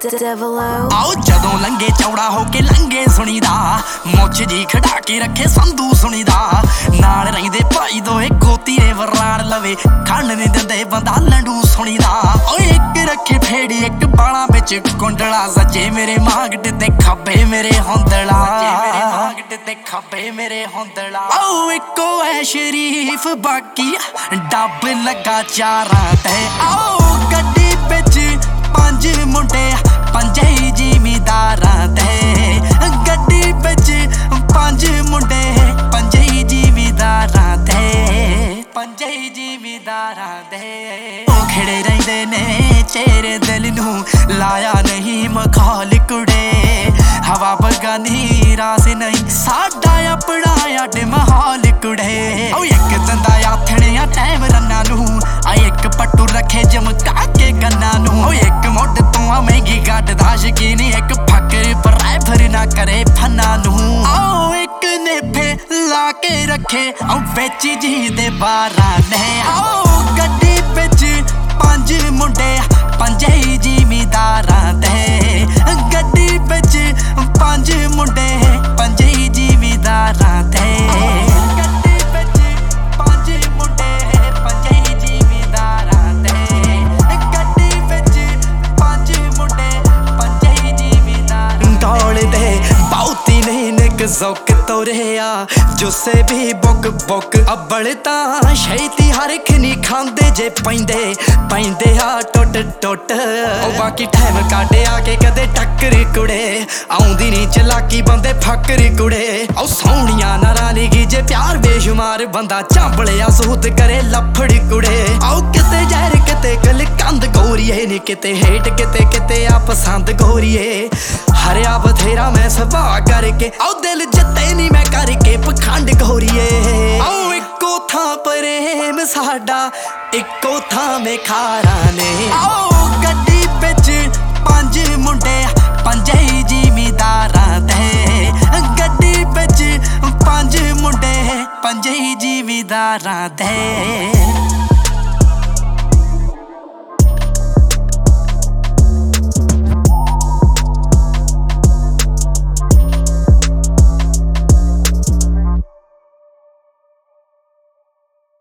Devilo आओ जदों लंगे चौड़ा होके लंगे सुनीदा मुछ जी खड़ा के रखे संधू सुनीदा नाल रहिंदे भाई दोए गोती ने वराण लवे खंड नहीं दिंदे बंदा लंडू सुनीदा ओ एक रखे फेड़ी एक बाला विच कुंडला सजे मेरे मांगट ते खब्बे मेरे होंदला मेरे मांगट ते खब्बे मेरे होंदला ओ इको है शरीफ बाकी डब लगा चारां ते आओ गड्डी विच पंज मुंडे पंजे जिमीदारां ते गड्डी विच पंज मुंडे पंजे जिमीदारां ते पंजे जिमीदारां ते ओ खड़े रहिंदे ने चेहरे दिल नूं लाया नहीं मखाल कुड़े हवा बगानी रास नहीं साडा अपना अड महाल कुड़े ओ एक दंदा आथणे टाइम रन्ना नूं आ एक पट्टू रखे जमका के गन्ना नूं ओ एक मुड तू महंगी गड्डदा शकीन एक फकर पर राइफर ना करे फन्ना नूं ओ एक ने फे ला के रखे ओ बेची जी दे बारां ने ओ गड्डी विच पंज मुंडे पंजे जिमीदारां ते गड्डी विच पंज मुंडे पंजे जिमीदारां ते गड्डी विच पंज मुंडे पंजे जिमीदारां ते गड्डी विच पंज मुंडे पंजे जिमीदारां दौड़ दे बहुती नहीं निक ज़ौक तोरेया जुस्से भी बुक बुक अब्बल तां छेती हर एक नी खांदे जे पैंदे पैंदे आ टुट टुट ओ बाकी टाइम काटे आके कदे टक्कर कुड़े आउंदी नी चलाकी बंदे फकर कुड़े ओ सोहणियां नाराज़गी जे प्यार बेशुमार बंदा चांबलिया सूत करे लफड़ कुड़े ओ किते जहर किते गल कंद गोरीए नी किते हेट किते किते आ पसंद गोरीए हरिया बथेरा मैं सभा करके ओ दिल जते नी मैं करके पखंड गोरीए ओ इको थां प्रेम साडा इको थां में खारा ने ओ गड्डी